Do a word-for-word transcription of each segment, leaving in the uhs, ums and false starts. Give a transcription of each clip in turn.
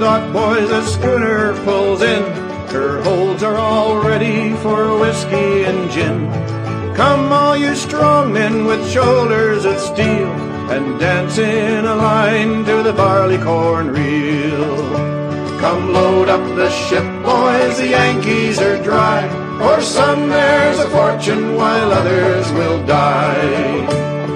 thought, boys, a schooner pulls in. Her holds are all ready for whiskey and gin. Come all you strong men with shoulders of steel, and dance in a line to the barley corn reel. Come load up the ship, boys, the Yankees are dry. For some there's a fortune, while others will die.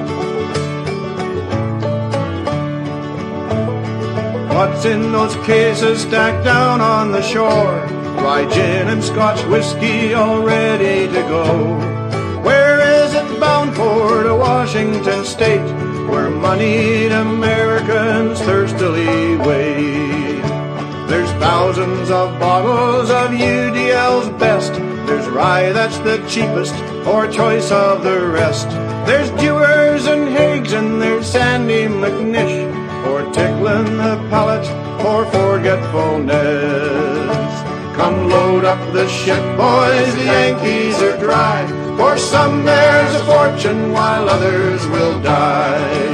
What's in those cases stacked down on the shore? Rye gin and Scotch whiskey all ready to go. Where is it bound for? To Washington State, where moneyed Americans thirstily wait. There's thousands of bottles of U D L's best. There's rye that's the cheapest, or choice of the rest. There's Dewars and Higgs, and there's Sandy McNish, or tickling the palate for forgetfulness. Come load up the ship, boys, the Yankees are dry. For some there's a fortune, while others will die.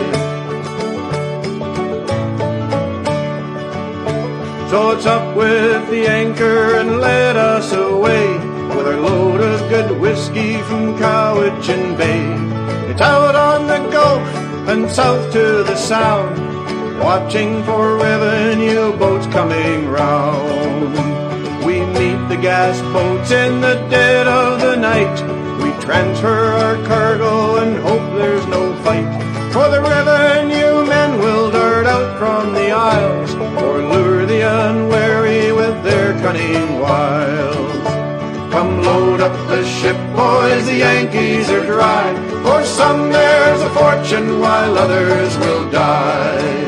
So it's up with the anchor and let us away, with our load of good whiskey from Cowichan Bay. It's out on the Gulf and south to the Sound, watching for revenue boats coming round. We meet the gas boats in the dead of the night. We transfer our cargo and hope there's no fight. For the revenue men will dart out from the isles, or lure the unwary with their cunning wiles. Come load up the ship, boys, the Yankees are dry. For some there's a fortune, while others will die.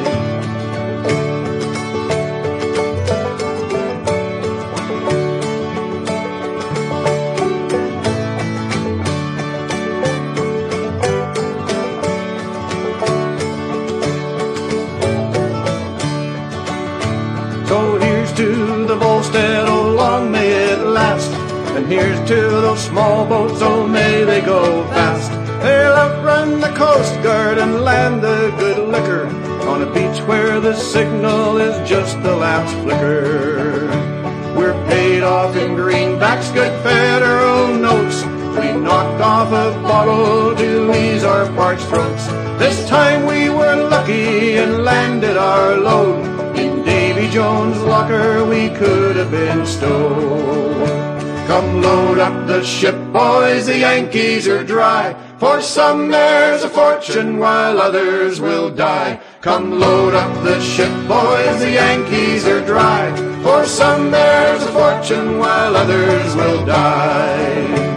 So here's to the Volstead, oh long may it last. And here's to those small boats, oh may they go fast. They'll outrun the Coast Guard and land the good liquor on a beach where the signal is just the last flicker. We're paid off in greenbacks, good federal notes. We knocked off a bottle to ease our parched throats. This time we were lucky and landed our load. In Davy Jones' locker we could have been stowed. Come load up the ship, boys, the Yankees are dry. For some there's a fortune, while others will die. Come load up the ship, boys, the Yankees are dry. For some there's a fortune, while others will die.